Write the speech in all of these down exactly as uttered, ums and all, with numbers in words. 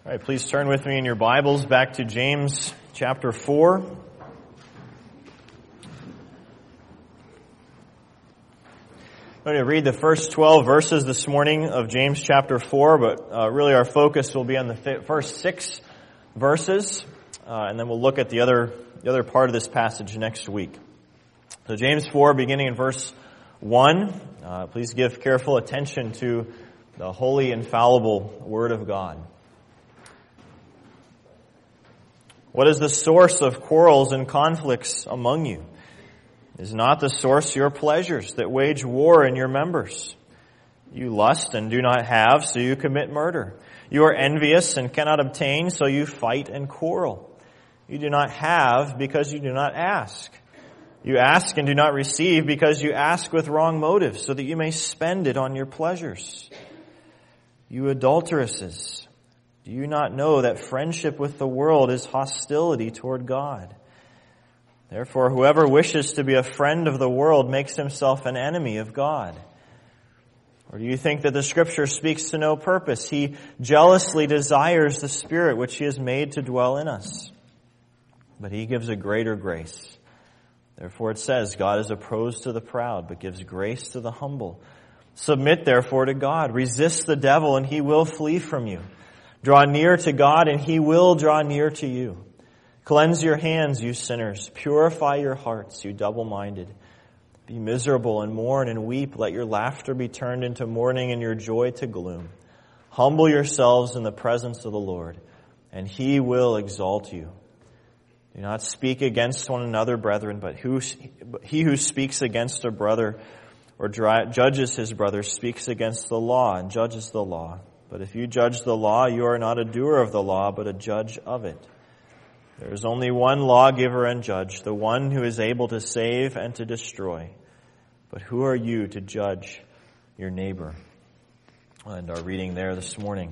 All right, please turn with me in your Bibles back to James chapter four. I'm going to read the first twelve verses this morning of James chapter four, but uh, really our focus will be on the th- first six verses, uh, and then we'll look at the other the other part of this passage next week. So James four, beginning in verse one, uh, please give careful attention to the holy, infallible Word of God. What is the source of quarrels and conflicts among you? Is not the source your pleasures that wage war in your members? You lust and do not have, so you commit murder. You are envious and cannot obtain, so you fight and quarrel. You do not have because you do not ask. You ask and do not receive because you ask with wrong motives, so that you may spend it on your pleasures. You adulteresses, do you not know that friendship with the world is hostility toward God? Therefore, whoever wishes to be a friend of the world makes himself an enemy of God. Or do you think that the Scripture speaks to no purpose? He jealously desires the Spirit which He has made to dwell in us. But He gives a greater grace. Therefore it says, God is opposed to the proud, but gives grace to the humble. Submit therefore to God. Resist the devil, and he will flee from you. Draw near to God, and He will draw near to you. Cleanse your hands, you sinners. Purify your hearts, you double-minded. Be miserable and mourn and weep. Let your laughter be turned into mourning and your joy to gloom. Humble yourselves in the presence of the Lord, and He will exalt you. Do not speak against one another, brethren, but who, he who speaks against a brother or judges his brother speaks against the law and judges the law. But if you judge the law, you are not a doer of the law, but a judge of it. There is only one lawgiver and judge, the one who is able to save and to destroy. But who are you to judge your neighbor? And our reading there this morning.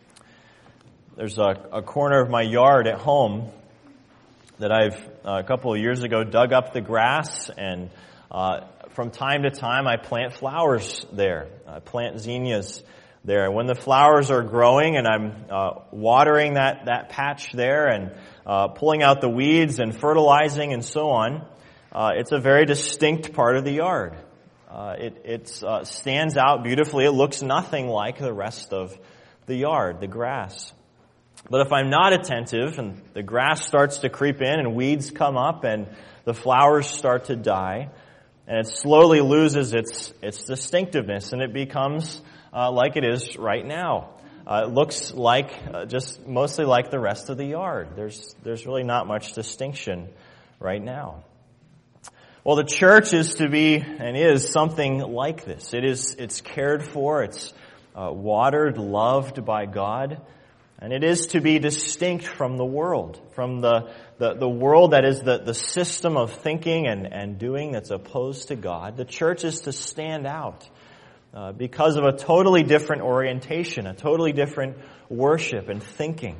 There's a, a corner of my yard at home that I've, uh, a couple of years ago, dug up the grass, and uh, from time to time I plant flowers there. I plant zinnias there. When the flowers are growing and I'm uh, watering that, that patch there and uh, pulling out the weeds and fertilizing and so on, uh, it's a very distinct part of the yard. Uh, it it uh, stands out beautifully. It looks nothing like the rest of the yard, the grass. But if I'm not attentive and the grass starts to creep in and weeds come up and the flowers start to die, and it slowly loses its its distinctiveness and it becomes Uh, like it is right now. Uh, it looks like, uh, just mostly like the rest of the yard. There's, there's really not much distinction right now. Well, the church is to be, and is, something like this. It is, it's cared for, it's uh, watered, loved by God, and it is to be distinct from the world, from the, the, the world that is the, the system of thinking and, and doing that's opposed to God. The church is to stand out. Uh, because of a totally different orientation, a totally different worship and thinking.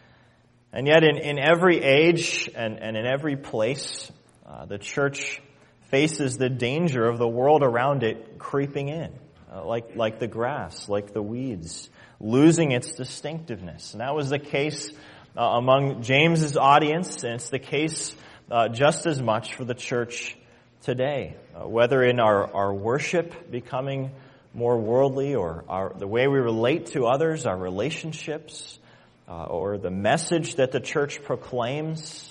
And yet in, in every age and, and in every place, uh, the church faces the danger of the world around it creeping in, uh, like, like the grass, like the weeds, losing its distinctiveness. And that was the case uh, among James's audience, and it's the case uh, just as much for the church today. Uh, whether in our, our worship becoming more worldly, or our, the way we relate to others, our relationships, uh, or the message that the church proclaims.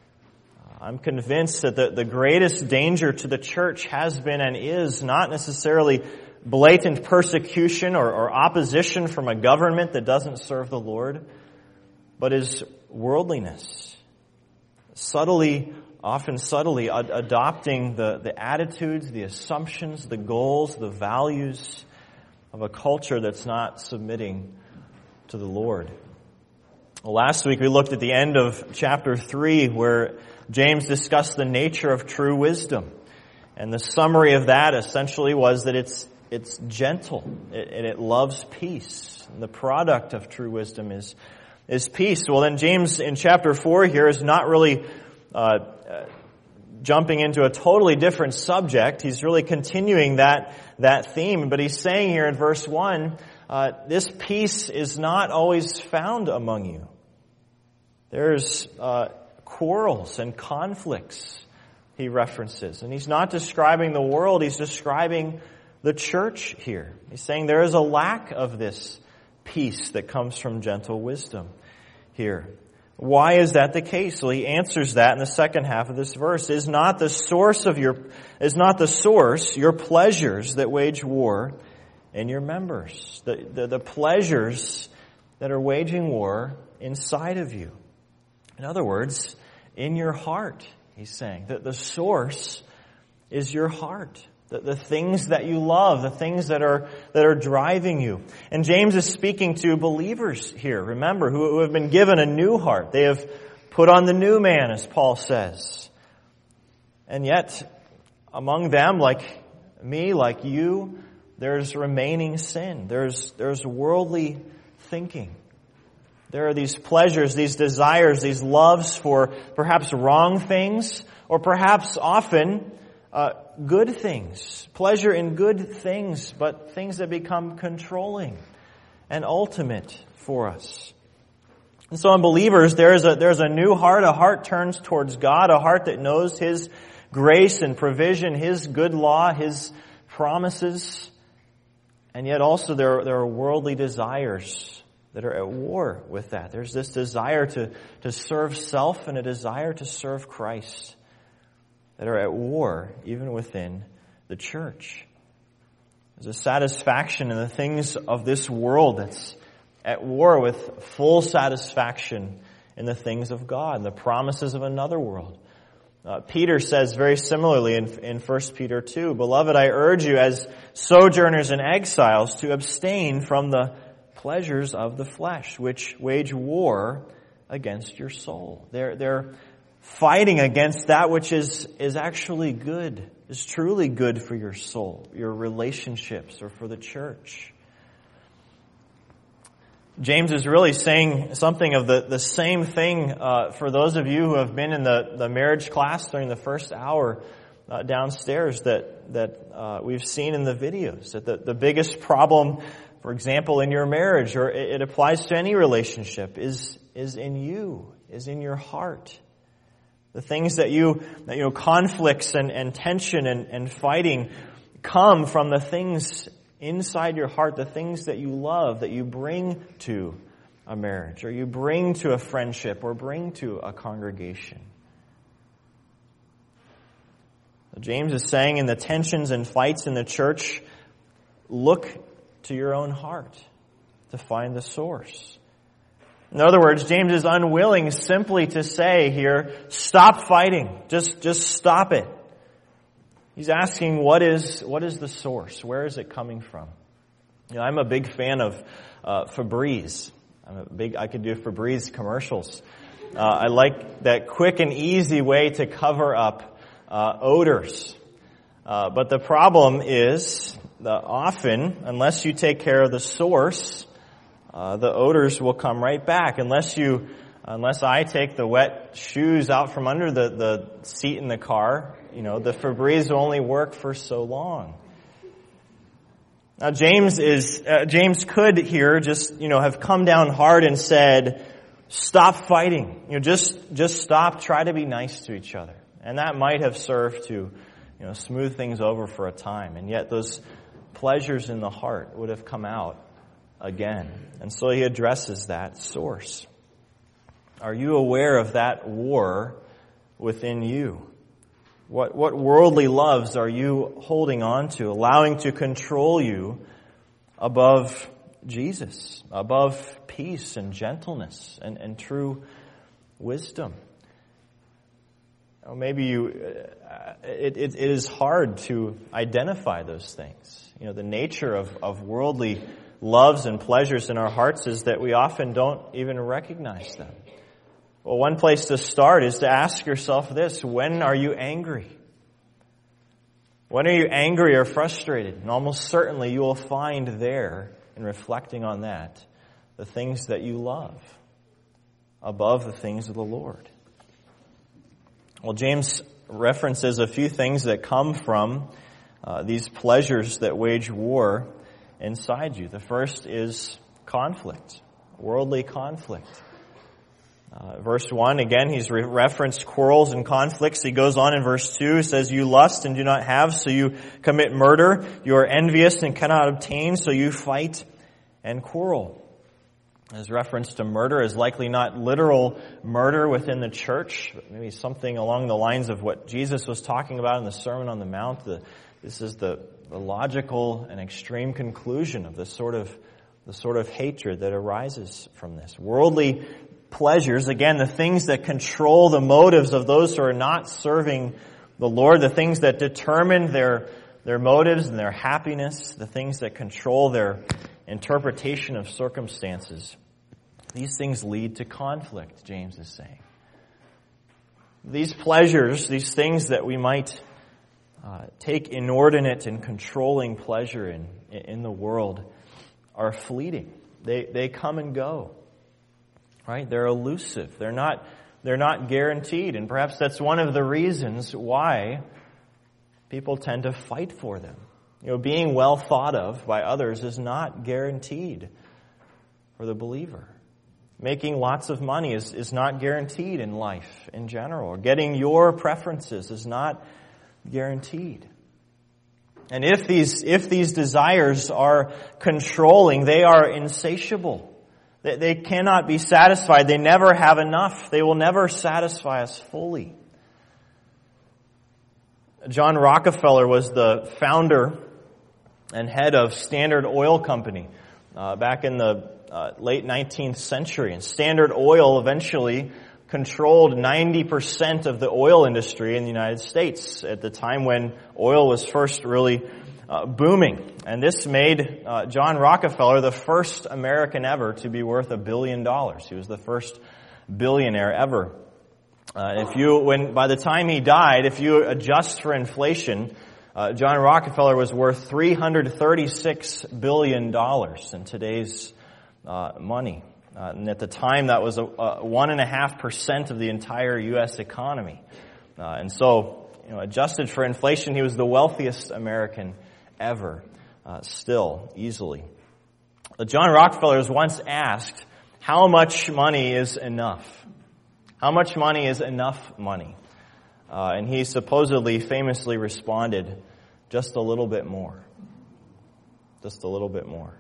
Uh, I'm convinced that the, the greatest danger to the church has been and is not necessarily blatant persecution or, or opposition from a government that doesn't serve the Lord, but is worldliness. Subtly Often subtly ad- adopting the, the attitudes, the assumptions, the goals, the values of a culture that's not submitting to the Lord. Well, last week we looked at the end of chapter three where James discussed the nature of true wisdom. And the summary of that essentially was that it's it's gentle it, and it loves peace. And the product of true wisdom is, is peace. Well, then James in chapter four here is not really Uh, uh, jumping into a totally different subject. He's really continuing that that theme, but he's saying here in verse one, uh, this peace is not always found among you. There's uh, quarrels and conflicts he references. And he's not describing the world, he's describing the church here. He's saying there is a lack of this peace that comes from gentle wisdom here. Why is that the case? Well, he answers that in the second half of this verse. Is not the source of your, is not the source your pleasures that wage war in your members? The, the, the pleasures that are waging war inside of you. In other words, in your heart, he's saying that the source is your heart. The, the things that you love, the things that are that are driving you. And James is speaking to believers here, remember, who, who have been given a new heart. They have put on the new man, as Paul says. And yet, among them, like me, like you, there's remaining sin. There's there's worldly thinking. There are these pleasures, these desires, these loves for perhaps wrong things, or perhaps often uh, good things. Pleasure in good things, but things that become controlling and ultimate for us. And so in believers, there's a, there's a new heart, a heart turns towards God, a heart that knows His grace and provision, His good law, His promises. And yet also there, there are worldly desires that are at war with that. There's this desire to, to serve self and a desire to serve Christ that are at war even within the church. There's a satisfaction in the things of this world that's at war with full satisfaction in the things of God and the promises of another world. Uh, Peter says very similarly in, in First Peter two, Beloved, I urge you as sojourners and exiles to abstain from the pleasures of the flesh, which wage war against your soul. They're, they're fighting against that which is, is actually good, is truly good for your soul, your relationships, or for the church. James is really saying something of the, the same thing uh, for those of you who have been in the, the marriage class during the first hour uh, downstairs that, that uh, we've seen in the videos. That the, the biggest problem, for example, in your marriage, or it applies to any relationship, is is in you, is in your heart. The things that you, that, you know, conflicts and, and tension and, and fighting come from the things inside your heart, the things that you love, that you bring to a marriage, or you bring to a friendship, or bring to a congregation. James is saying in the tensions and fights in the church, look to your own heart to find the source. In other words, James is unwilling simply to say here, stop fighting. Just, just stop it. He's asking, what is, what is the source? Where is it coming from? You know, I'm a big fan of uh, Febreze. I'm a big, I could do Febreze commercials. Uh, I like that quick and easy way to cover up uh, odors. Uh, but the problem is, that often, unless you take care of the source, Uh, the odors will come right back unless you, unless I take the wet shoes out from under the, the seat in the car. You know, the Febreze will only work for so long. Now, James is uh, James could here just you know have come down hard and said, "Stop fighting. You know, just just stop. Try to be nice to each other," and that might have served to you know smooth things over for a time. And yet, those pleasures in the heart would have come out again. And so he addresses that source. Are you aware of that war within you? What, what worldly loves are you holding on to, allowing to control you above Jesus, above peace and gentleness and, and true wisdom? Or maybe you, uh, it, it, it is hard to identify those things. You know, the nature of, of worldly loves and pleasures in our hearts is that we often don't even recognize them. Well, one place to start is to ask yourself this: when are you angry? When are you angry or frustrated? And almost certainly you will find there, in reflecting on that, the things that you love above the things of the Lord. Well, James references a few things that come from uh, these pleasures that wage war inside you. The first is conflict, worldly conflict. Uh, verse one, again, he's re- referenced quarrels and conflicts. He goes on in verse two, he says, you lust and do not have, so you commit murder. You are envious and cannot obtain, so you fight and quarrel. His reference to murder is likely not literal murder within the church, but maybe something along the lines of what Jesus was talking about in the Sermon on the Mount. The, this is the, the logical and extreme conclusion of the sort of the sort of hatred that arises from this. Worldly pleasures, again, the things that control the motives of those who are not serving the Lord, the things that determine their their motives and their happiness, the things that control their interpretation of circumstances. These things lead to conflict, James is saying. These pleasures, these things that we might uh, take inordinate and controlling pleasure in in the world are fleeting. They they come and go. Right? They're elusive. They're not they're not guaranteed, and perhaps that's one of the reasons why people tend to fight for them. You know, being well thought of by others is not guaranteed for the believer. Making lots of money is, is not guaranteed in life in general. Or getting your preferences is not guaranteed. And if these if these desires are controlling, they are insatiable. They, they cannot be satisfied. They never have enough. They will never satisfy us fully. John Rockefeller was the founder and head of Standard Oil Company uh, back in the uh, late nineteenth century. And Standard Oil eventually controlled ninety percent of the oil industry in the United States at the time when oil was first really uh, booming. And this made uh, John Rockefeller the first American ever to be worth a billion dollars. He was the first billionaire ever. Uh, if you, when by the time he died, if you adjust for inflation, uh, John Rockefeller was worth three hundred thirty-six billion dollars in today's uh, money. Uh, and at the time, that was a, a one and a half percent of the entire U S economy. Uh, and so, you know, adjusted for inflation, he was the wealthiest American ever, uh, still, easily. Uh, John Rockefeller was once asked, how much money is enough? How much money is enough money? Uh, and he supposedly famously responded, just a little bit more. Just a little bit more.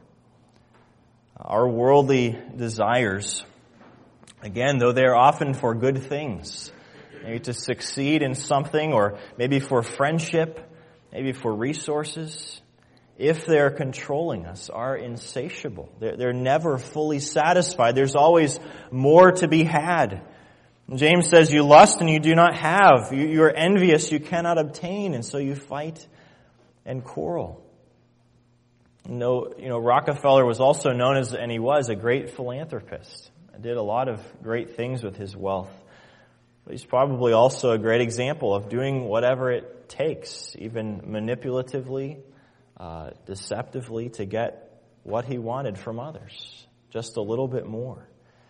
Our worldly desires, again, though they are often for good things, maybe to succeed in something, or maybe for friendship, maybe for resources, if they're controlling us, are insatiable. They're, they're never fully satisfied. There's always more to be had. James says, you lust and you do not have. You, you are envious, you cannot obtain, and so you fight and quarrel. You know, you know, Rockefeller was also known as, and he was, a great philanthropist. He did a lot of great things with his wealth. But he's probably also a great example of doing whatever it takes, even manipulatively, uh, deceptively, to get what he wanted from others. Just a little bit more.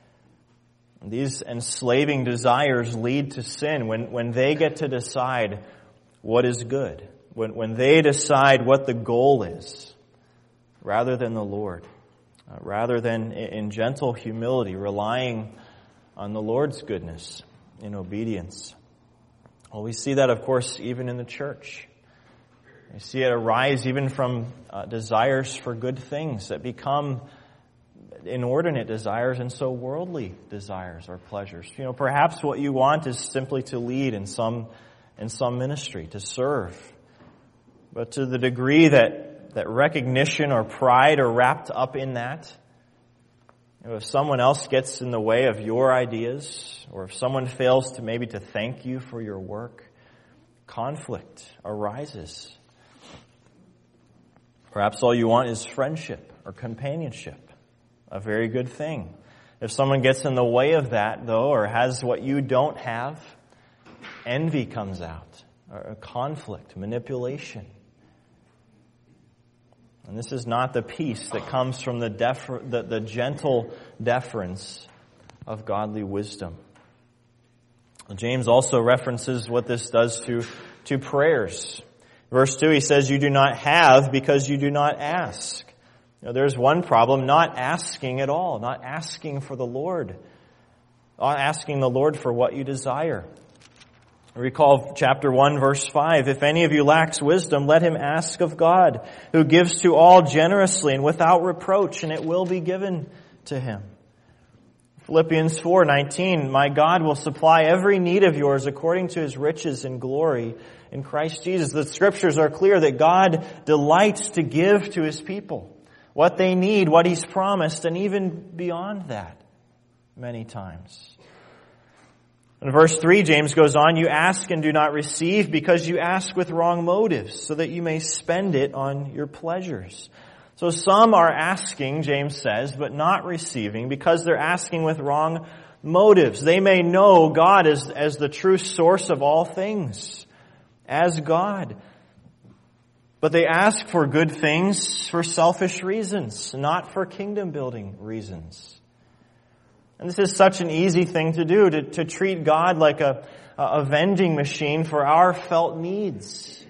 These enslaving desires lead to sin when, when they get to decide what is good, when, when they decide what the goal is, rather than the Lord, uh, rather than in gentle humility, relying on the Lord's goodness in obedience. Well, we see that, of course, even in the church. We see it arise even from uh, desires for good things that become inordinate desires, and so worldly desires or pleasures. You know, perhaps what you want is simply to lead in some in some ministry, to serve. But to the degree that, that recognition or pride are wrapped up in that, you know, if someone else gets in the way of your ideas, or if someone fails to maybe to thank you for your work, conflict arises. Perhaps all you want is friendship or companionship. A very good thing. If someone gets in the way of that, though, or has what you don't have, envy comes out, or conflict, manipulation. And this is not the peace that comes from the, defer- the, the gentle deference of godly wisdom. James also references what this does to, to prayers. Verse two, he says, you do not have because you do not ask. You know, there's one problem, not asking at all, not asking for the Lord, not asking the Lord for what you desire. Recall chapter one, verse five. If any of you lacks wisdom, let him ask of God, who gives to all generously and without reproach, and it will be given to him. Philippians four nineteen, my God will supply every need of yours according to his riches and glory in Christ Jesus. The scriptures are clear that God delights to give to his people what they need, what he's promised, and even beyond that many times. In verse three, James goes on, you ask and do not receive because you ask with wrong motives, so that you may spend it on your pleasures. So some are asking, James says, but not receiving because they're asking with wrong motives. They may know God as, as the true source of all things, as God. But they ask for good things for selfish reasons, not for kingdom-building reasons. And this is such an easy thing to do, to, to treat God like a, a vending machine for our felt needs.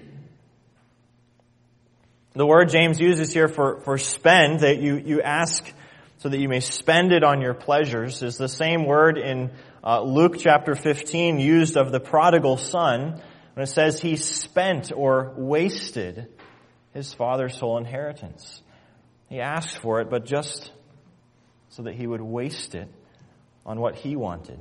The word James uses here for, for spend, that you, you ask so that you may spend it on your pleasures, is the same word in uh, Luke chapter fifteen used of the prodigal son, when it says he spent or wasted his father's whole inheritance. He asked for it, but just so that he would waste it on what he wanted.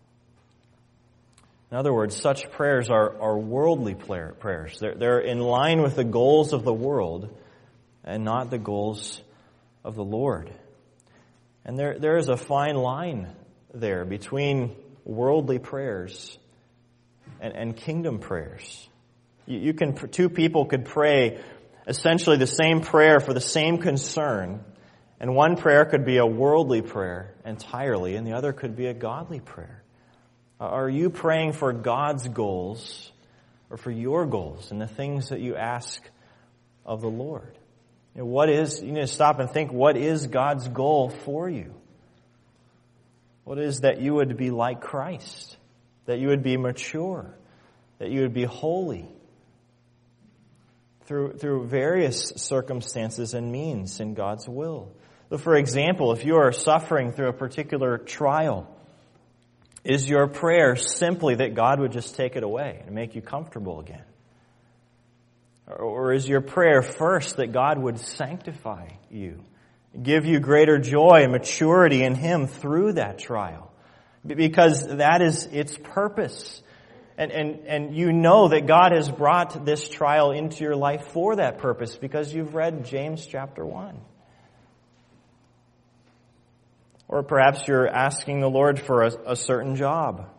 In other words, such prayers are, are worldly prayers. They're, they're in line with the goals of the world and not the goals of the Lord. And there, there is a fine line there between worldly prayers and, and kingdom prayers. You, you can, two people could pray essentially the same prayer for the same concern, and one prayer could be a worldly prayer entirely, and the other could be a godly prayer. Are you praying for God's goals or for your goals and the things that you ask of the Lord? You know, what is, you need to stop and think, what is God's goal for you? What is that you would be like Christ, that you would be mature, that you would be holy through, through various circumstances and means in God's will. So for example, if you are suffering through a particular trial, is your prayer simply that God would just take it away and make you comfortable again? Or is your prayer first that God would sanctify you, give you greater joy and maturity in Him through that trial? Because that is its purpose. And, and, and you know that God has brought this trial into your life for that purpose because you've read James chapter one. Or perhaps you're asking the Lord for a, a certain job.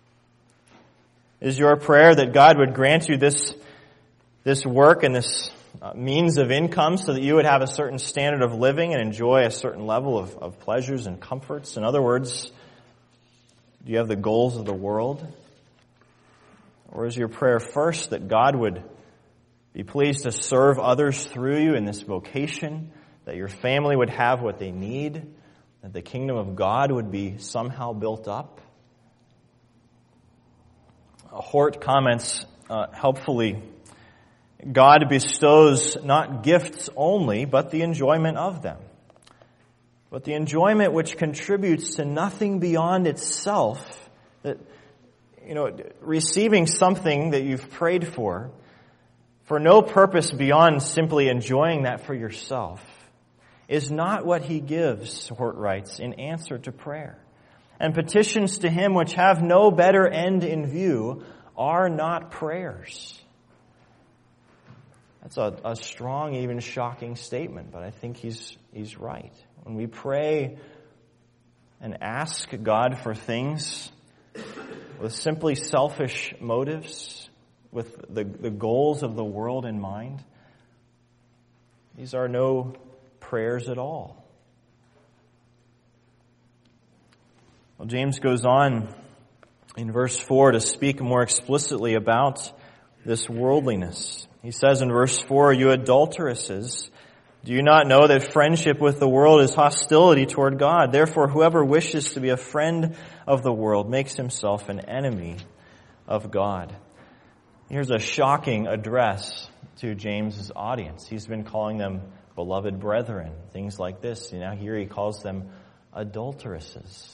Is your prayer that God would grant you this, this work and this uh, means of income so that you would have a certain standard of living and enjoy a certain level of, of pleasures and comforts? In other words, do you have the goals of the world? Or is your prayer first that God would be pleased to serve others through you in this vocation, that your family would have what they need, that the kingdom of God would be somehow built up? Hort comments uh, helpfully, God bestows not gifts only, but the enjoyment of them. But the enjoyment which contributes to nothing beyond itself, that, you know, receiving something that you've prayed for, for no purpose beyond simply enjoying that for yourself, is not what He gives, Hort writes, in answer to prayer. And petitions to Him which have no better end in view are not prayers. That's a, a strong, even shocking statement, but I think he's he's right. When we pray and ask God for things with simply selfish motives, with the, the goals of the world in mind, these are no prayers at all. Well, James goes on in verse four to speak more explicitly about this worldliness. He says in verse four, "You adulteresses, do you not know that friendship with the world is hostility toward God? Therefore, whoever wishes to be a friend of the world makes himself an enemy of God." Here's a shocking address to James's audience. He's been calling them beloved brethren, things like this. You know, here he calls them adulteresses.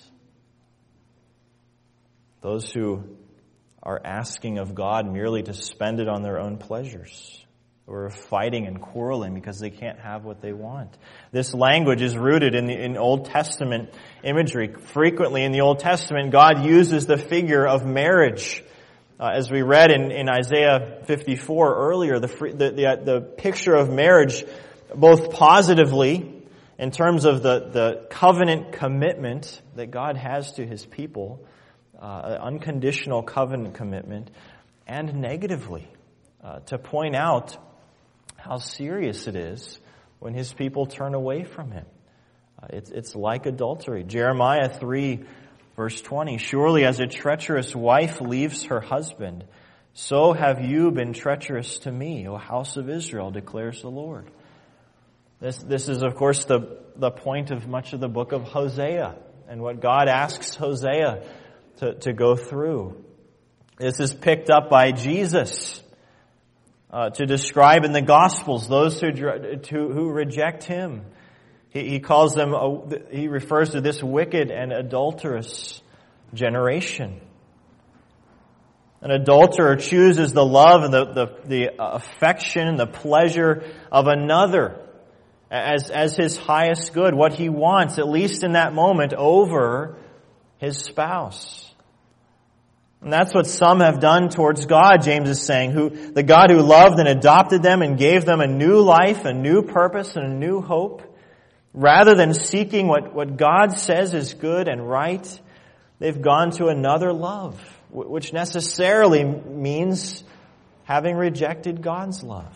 Those who are asking of God merely to spend it on their own pleasures, or fighting and quarreling because they can't have what they want. This language is rooted in the in Old Testament imagery. Frequently in the Old Testament, God uses the figure of marriage. Uh, as we read in, in Isaiah fifty-four earlier, the, the, the, the picture of marriage, both positively in terms of the, the covenant commitment that God has to His people, Uh, unconditional covenant commitment, and negatively uh, to point out how serious it is when His people turn away from Him. Uh, it's, it's like adultery. Jeremiah three, verse twenty, "Surely as a treacherous wife leaves her husband, so have you been treacherous to me, O house of Israel, declares the Lord." This, this is, of course, the, the point of much of the book of Hosea, and what God asks Hosea To, to go through. This is picked up by Jesus uh, to describe in the Gospels those who to, who reject Him. He, he calls them. A, he refers to this wicked and adulterous generation. An adulterer chooses the love and the the, the affection and the pleasure of another as as his highest good, what he wants, at least in that moment, over his spouse. And that's what some have done towards God, James is saying, who the God who loved and adopted them and gave them a new life, a new purpose, and a new hope. Rather than seeking what, what God says is good and right, they've gone to another love, which necessarily means having rejected God's love.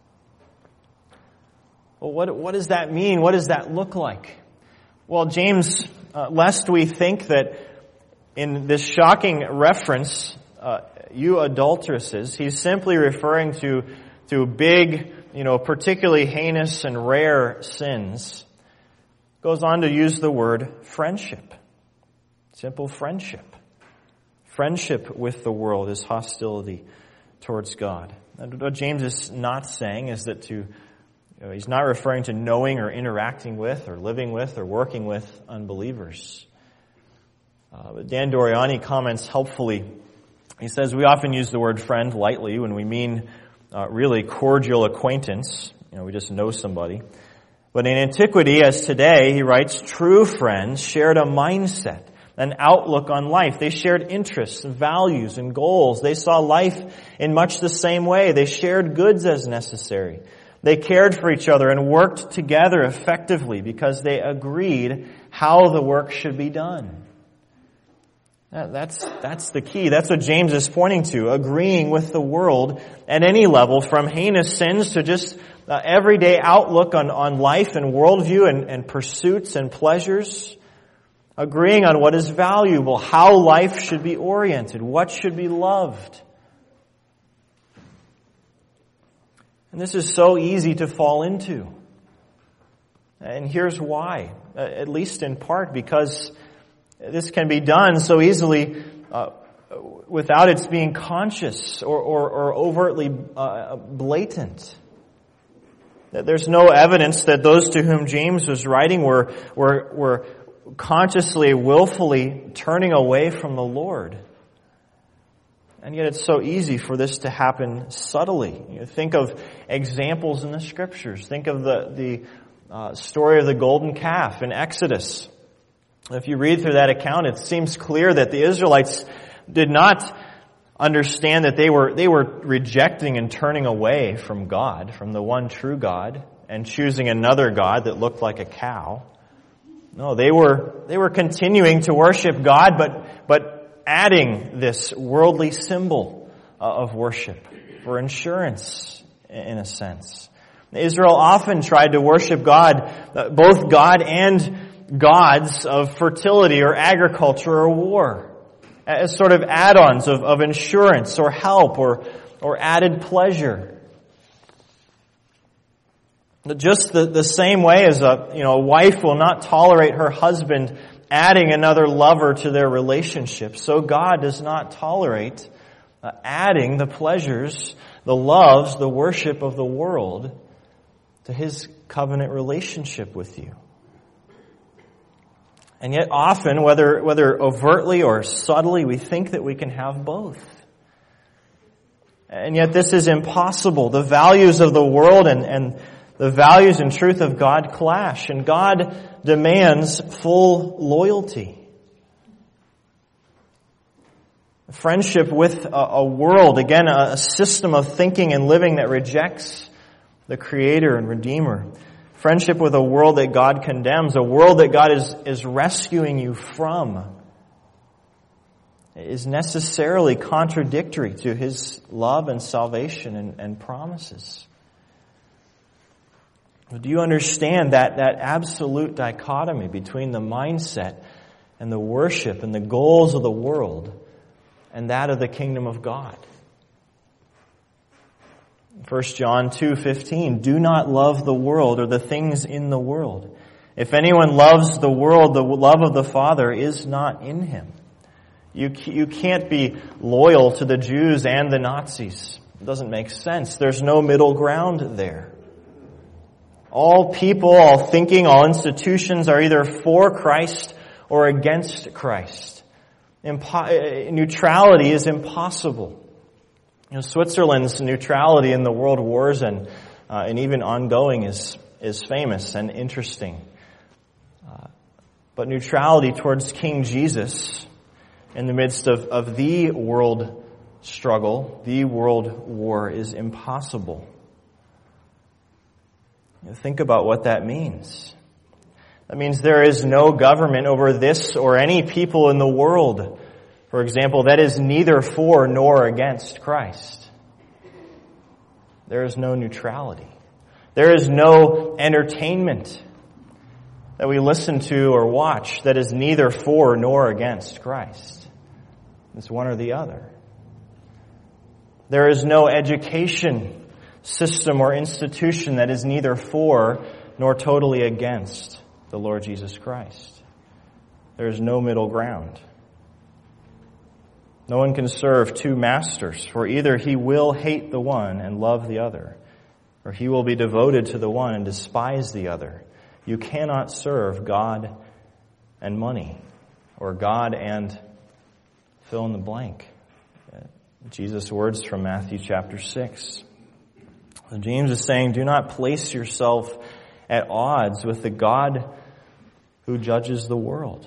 Well, what, what does that mean? What does that look like? Well, James, uh, lest we think that in this shocking reference, uh, you adulteresses, he's simply referring to, to big, you know, particularly heinous and rare sins. Goes on to use the word friendship. Simple friendship. Friendship with the world is hostility towards God. And what James is not saying is that to, you know, he's not referring to knowing or interacting with or living with or working with unbelievers. Uh, but Dan Doriani comments helpfully. He says, "We often use the word friend lightly when we mean uh, really cordial acquaintance. You know, we just know somebody. But in antiquity, as today," he writes, "true friends shared a mindset, an outlook on life. They shared interests, values, and goals. They saw life in much the same way. They shared goods as necessary. They cared for each other and worked together effectively because they agreed how the work should be done." That's, that's the key. That's what James is pointing to, agreeing with the world at any level, from heinous sins to just uh, everyday outlook on, on life and worldview and, and pursuits and pleasures. Agreeing on what is valuable, how life should be oriented, what should be loved. And this is so easy to fall into. And here's why, at least in part, because this can be done so easily uh, without its being conscious or, or, or overtly uh, blatant. There's no evidence that those to whom James was writing were, were, were consciously, willfully turning away from the Lord. And yet it's so easy for this to happen subtly. You know, think of examples in the Scriptures. Think of the, the uh, story of the golden calf in Exodus. If you read through that account, it seems clear that the Israelites did not understand that they were they were rejecting and turning away from God, from the one true God, and choosing another God that looked like a cow. No, they were they were continuing to worship God, but but adding this worldly symbol of worship for insurance, in a sense. Israel often tried to worship God, both God and gods of fertility or agriculture or war, as sort of add-ons of, of insurance or help or, or added pleasure. Just the, the same way as a, you know, a wife will not tolerate her husband adding another lover to their relationship, so God does not tolerate uh, adding the pleasures, the loves, the worship of the world to His covenant relationship with you. And yet often, whether whether overtly or subtly, we think that we can have both. And yet this is impossible. The values of the world and, and the values and truth of God clash, and God demands full loyalty. Friendship with a, a world, again, a, a system of thinking and living that rejects the Creator and Redeemer. Friendship with a world that God condemns, a world that God is, is rescuing you from, is necessarily contradictory to His love and salvation and, and promises. Do you understand that, that absolute dichotomy between the mindset and the worship and the goals of the world and that of the kingdom of God? First John two fifteen, do not love the world or the things in the world. If anyone loves the world, the love of the Father is not in him. You, you can't be loyal to the Jews and the Nazis. It doesn't make sense. There's no middle ground there. All people, all thinking, all institutions are either for Christ or against Christ. Impo- neutrality is impossible. You know, Switzerland's neutrality in the world wars and uh, and even ongoing is is famous and interesting. Uh, but neutrality towards King Jesus in the midst of, of the world struggle, the world war, is impossible. You know, think about what that means. That means there is no government over this or any people in the world, for example, that is neither for nor against Christ. There is no neutrality. There is no entertainment that we listen to or watch that is neither for nor against Christ. It's one or the other. There is no education system or institution that is neither for nor totally against the Lord Jesus Christ. There is no middle ground. No one can serve two masters, for either he will hate the one and love the other, or he will be devoted to the one and despise the other. You cannot serve God and money, or God and fill in the blank. Jesus' words from Matthew chapter six. James is saying, do not place yourself at odds with the God who judges the world.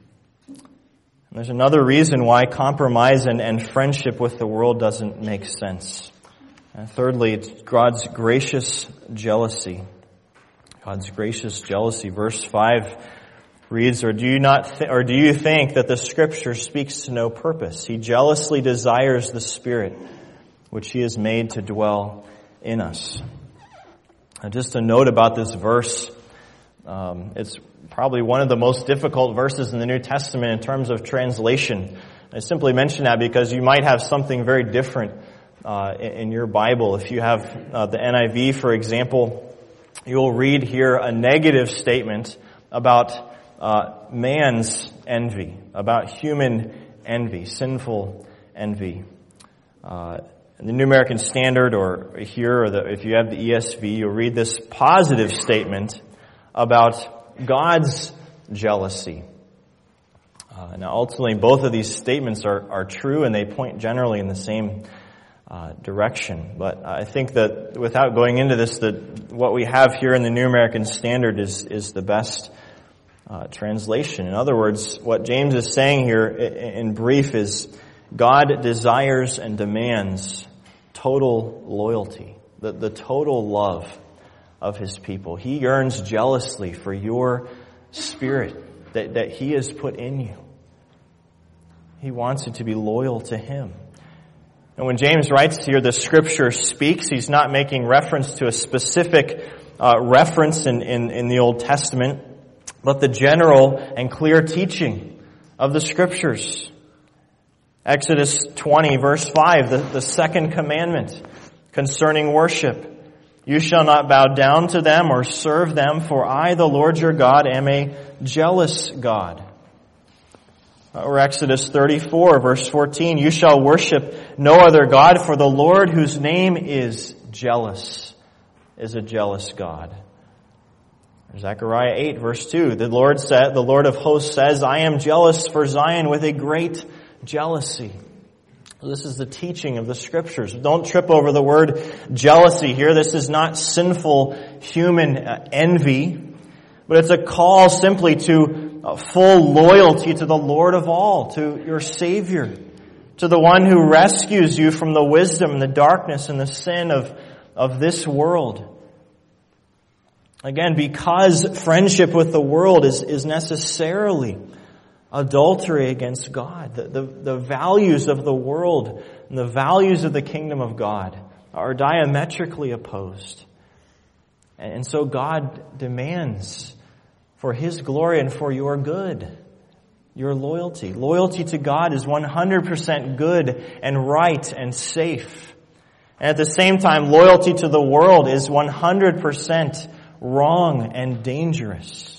And there's another reason why compromise and, and friendship with the world doesn't make sense. And thirdly, it's God's gracious jealousy. God's gracious jealousy. Verse five reads, or do you not, th- or do you think that the Scripture speaks to no purpose? He jealously desires the Spirit, which He has made to dwell in us. Now, just a note about this verse. Um, it's probably one of the most difficult verses in the New Testament in terms of translation. I simply mention that because you might have something very different uh, in, in your Bible. If you have uh, the N I V, for example, you will read here a negative statement about uh, man's envy, about human envy, sinful envy. Uh, in the New American Standard, or here, or the, if you have the E S V, you'll read this positive statement about God's jealousy. Uh, now, ultimately, both of these statements are, are true, and they point generally in the same uh, direction. But I think that without going into this, that what we have here in the New American Standard is is the best uh, translation. In other words, what James is saying here, in brief, is God desires and demands total loyalty, the, the total love of His people. He yearns jealously for your spirit that, that He has put in you. He wants you to be loyal to Him. And when James writes here, the Scripture speaks, he's not making reference to a specific uh, reference in, in, in the Old Testament, but the general and clear teaching of the Scriptures. Exodus twenty, verse five, the, the second commandment concerning worship. You shall not bow down to them or serve them, for I, the Lord your God, am a jealous God. Or Exodus thirty-four, verse fourteen, you shall worship no other God, for the Lord whose name is jealous is a jealous God. Zechariah eight, verse two, the Lord said, the Lord of hosts says, I am jealous for Zion with a great jealousy. This is the teaching of the Scriptures. Don't trip over the word jealousy here. This is not sinful human envy, but it's a call simply to full loyalty to the Lord of all, to your Savior, to the one who rescues you from the wisdom and the darkness and the sin of, of this world. Again, because friendship with the world is, is necessarily adultery against God. The, the, the values of the world and the values of the kingdom of God are diametrically opposed. And so God demands for His glory and for your good, your loyalty. Loyalty to God is one hundred percent good and right and safe. And at the same time, loyalty to the world is one hundred percent wrong and dangerous.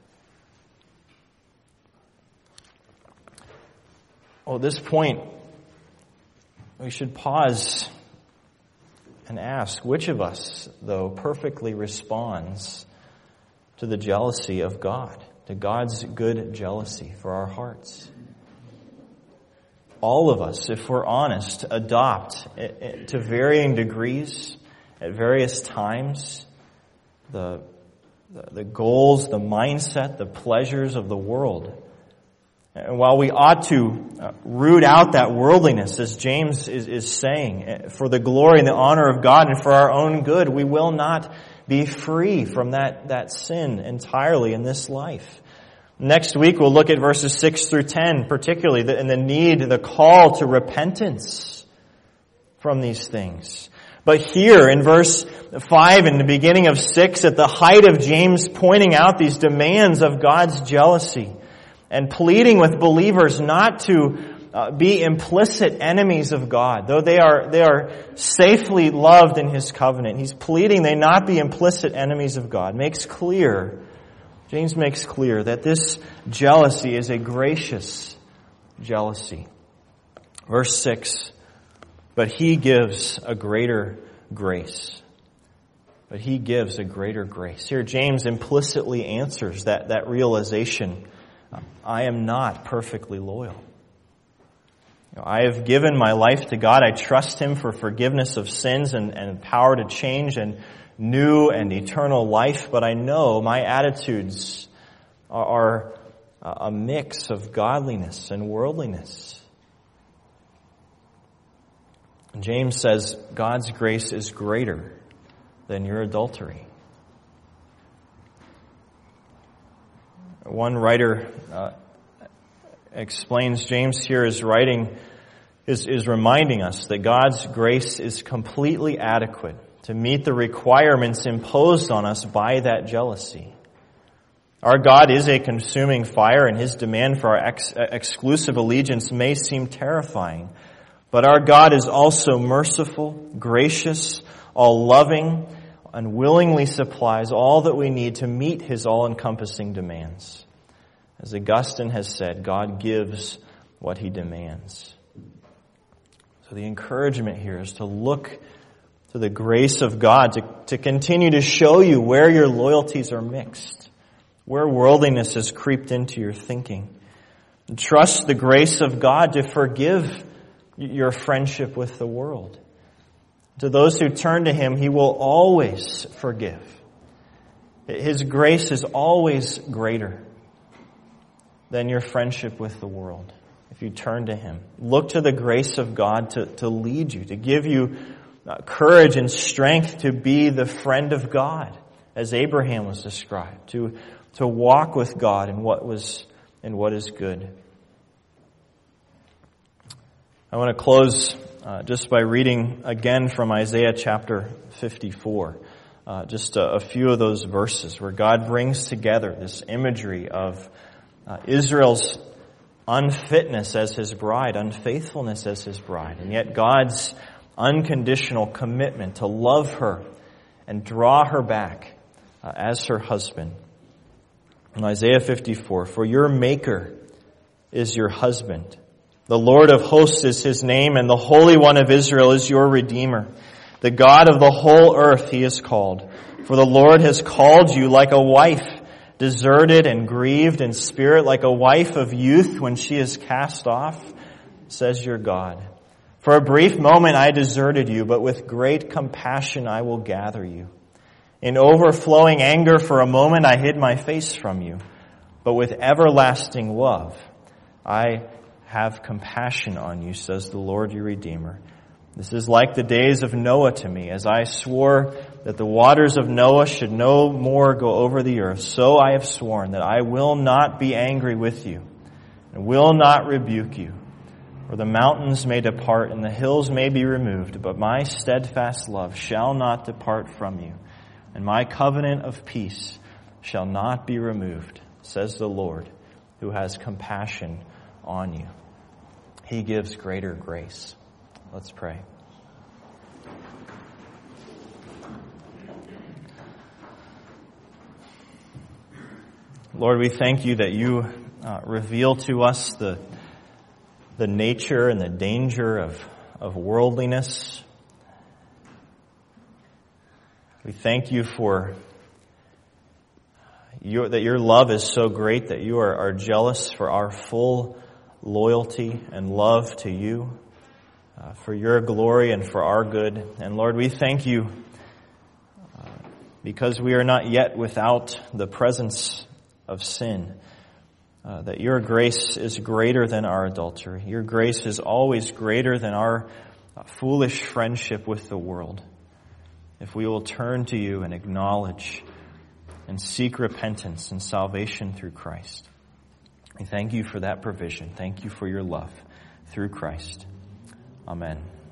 Well, at this point, we should pause and ask, which of us, though, perfectly responds to the jealousy of God, to God's good jealousy for our hearts? All of us, if we're honest, adopt to varying degrees, at various times, the, the goals, the mindset, the pleasures of the world. And while we ought to uh, root out that worldliness, as James is, is saying, for the glory and the honor of God and for our own good, we will not be free from that, that sin entirely in this life. Next week we'll look at verses six through ten, particularly, the, and the need, the call to repentance from these things. But here in verse five, in the beginning of six, at the height of James pointing out these demands of God's jealousy, and pleading with believers not to uh, be implicit enemies of God, though they are they are safely loved in His covenant. He's pleading they not be implicit enemies of God. Makes clear, James makes clear that this jealousy is a gracious jealousy. Verse six, but He gives a greater grace. But He gives a greater grace. Here James implicitly answers that, that realization. I am not perfectly loyal. You know, I have given my life to God. I trust Him for forgiveness of sins and, and power to change and new and eternal life. But I know my attitudes are, are a mix of godliness and worldliness. And James says God's grace is greater than your adultery. One writer uh, explains James here is writing, is, is reminding us that God's grace is completely adequate to meet the requirements imposed on us by that jealousy. Our God is a consuming fire, and His demand for our ex- exclusive allegiance may seem terrifying. But our God is also merciful, gracious, all-loving, and willingly supplies all that we need to meet His all-encompassing demands. As Augustine has said, God gives what He demands. So the encouragement here is to look to the grace of God, to, to continue to show you where your loyalties are mixed, where worldliness has creeped into your thinking. And trust the grace of God to forgive your friendship with the world. To those who turn to Him, He will always forgive. His grace is always greater than your friendship with the world. If you turn to Him, look to the grace of God to, to lead you, to give you courage and strength to be the friend of God, as Abraham was described, to, to walk with God in what was in what is good. I want to close uh, just by reading again from Isaiah chapter fifty-four. Uh, just a, a few of those verses where God brings together this imagery of uh, Israel's unfitness as His bride, unfaithfulness as His bride, and yet God's unconditional commitment to love her and draw her back uh, as her husband. In Isaiah fifty-four, for your Maker is your husband. The Lord of hosts is His name, and the Holy One of Israel is your Redeemer. The God of the whole earth He is called. For the Lord has called you like a wife, deserted and grieved in spirit, like a wife of youth when she is cast off, says your God. For a brief moment I deserted you, but with great compassion I will gather you. In overflowing anger for a moment I hid my face from you, but with everlasting love I have compassion on you, says the Lord your Redeemer. This is like the days of Noah to me, as I swore that the waters of Noah should no more go over the earth. So I have sworn that I will not be angry with you and will not rebuke you. For the mountains may depart and the hills may be removed, but my steadfast love shall not depart from you, and my covenant of peace shall not be removed, says the Lord, who has compassion on you. He gives greater grace. Let's pray. Lord, we thank you that you uh, reveal to us the the nature and the danger of, of worldliness. We thank you for your, that your love is so great that you are, are jealous for our full loyalty and love to you. Uh, for your glory and for our good. And Lord, we thank you uh, because we are not yet without the presence of sin, uh, that your grace is greater than our adultery. Your grace is always greater than our uh, foolish friendship with the world. If we will turn to you and acknowledge and seek repentance and salvation through Christ. We thank you for that provision. Thank you for your love through Christ. Amen.